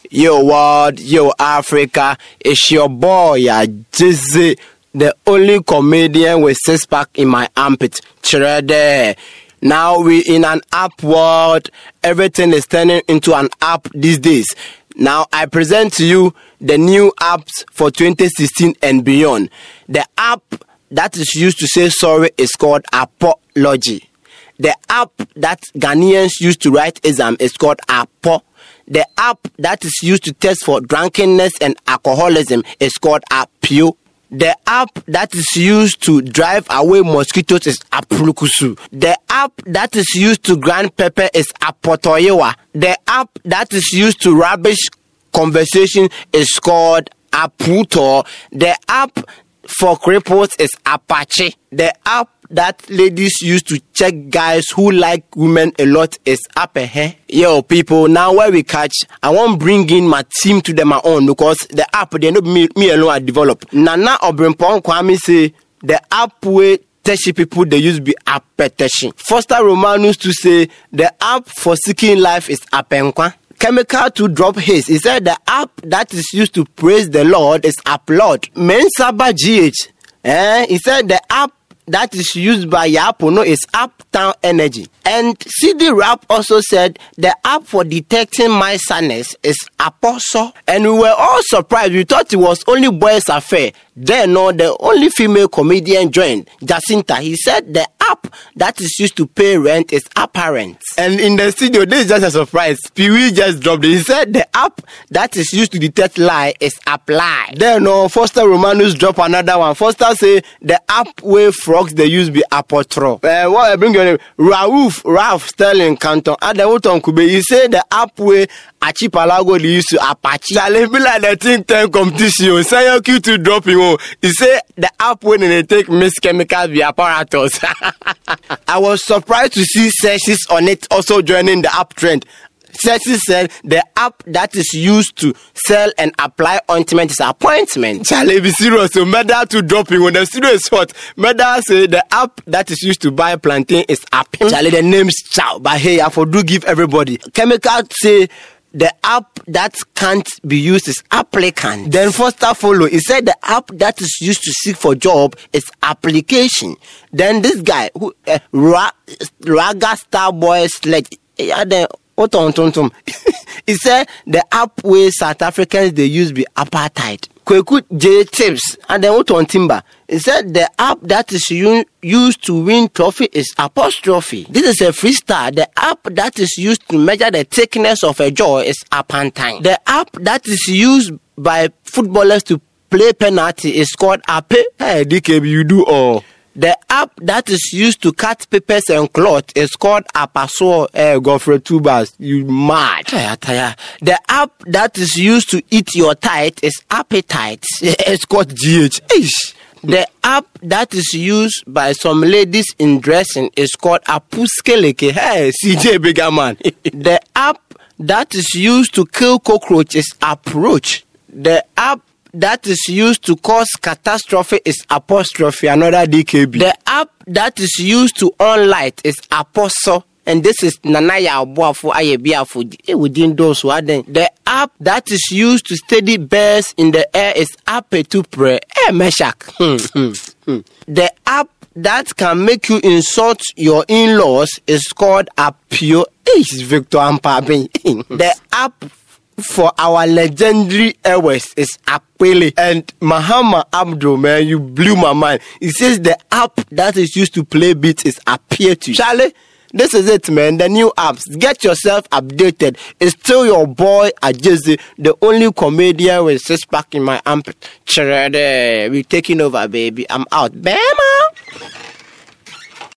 Yo world, yo Africa, it's your boy, Jizzy, the only comedian with 6-pack in my armpit. Chrede. Now we in an app world. Everything is turning into an app these days. Now I present to you the new apps for 2016 and beyond. The app that is used to say sorry is called Apology. The app that Ghanaians use to write exam is called Apo. The app that is used to test for drunkenness and alcoholism is called Apio. The app that is used to drive away mosquitoes is Apulukusu. The app that is used to grind pepper is Apotoyewa. The app that is used to rubbish conversation is called Aputo. The app for cripples is Apache. The app that ladies use to check guys who like women a lot is Apehe. Yo, people, now where we catch, I won't bring in my team to them my own because the app, they not me alone I develop. Nana Obrimpon Kwame say the app way teshi people they use be appeteshi. Foster Romanus to say the app for seeking life is Apenkwa. Chemical to drop his. He said the app that is used to praise the Lord is Upload. Mensaba GH. He said the app that is used by Yapono is Uptown Energy. And CD Rap also said the app for detecting my sadness is Apostle. And we were all surprised. We thought it was only boys' affair. Then, no, the only female comedian joined, Jacinta. He said the app that is used to pay rent is Apparent. And in the studio, this is just a surprise. Pee-wee just dropped it. He said the app that is used to detect lie is Apply. Then, no, Foster Romanus dropped another one. Foster say the app where frogs they use be Apotro. What I bring your name? Ralph Sterling Canton. And the Woton Kube, he said the app where Archipelago they used to Apache. Shall be like the Think Tank competition. Say your cue to drop him. He said the app when they take Miss Chemicals the apparatus. I was surprised to see Sessions on it also joining the app trend. Sessions said the app that is used to sell and apply ointment is Appointment. Charlie, be serious. So Meda to dropping when the studio is hot. Meda say the app that is used to buy plantain is Appin. Charlie, the name's Chow. But hey, I for do give everybody. Chemical say the app that can't be used is Applicant. Then Foster follow. He said the app that is used to seek for job is Application. Then this guy who Raga Starboy Sledge. He said the app where South Africans they use be apartheid. Kweku J Tips and then Oton Timber. He said the app that is used to win trophy is Apostrophe. This is a freestyle. The app that is used to measure the thickness of a jaw is Apantine. The app that is used by footballers to play penalty is called Ape. Hey, DKB, you do all. The app that is used to cut papers and cloth is called Apaso. Go for 2 bars. You mad. The app that is used to eat your tithe is Appetite. It's called GH. The app that is used by some ladies in dressing is called Apuskeleke. Hey, CJ Bigger Man. The app that is used to kill cockroach is Approach. The app that is used to cause catastrophe is Apostrophe, another DKB. The app that is used to on light is Apostle. And this is Nanaya Abuafu Ayebiafu within those who are then. The app that is used to steady birds in the air is Apetupre. Meshak. The app that can make you insult your in-laws is called Apio. Victor Ampabi. The app for our legendary airways is Akwele. And Mahama Abdul, man, you blew my mind. He says the app that is used to play beats is Appear to. Charlie, this is it, man. The new apps. Get yourself updated. It's still your boy Ajezi, the only comedian with 6-pack in my armpit. We're taking over, baby. I'm out. Bama!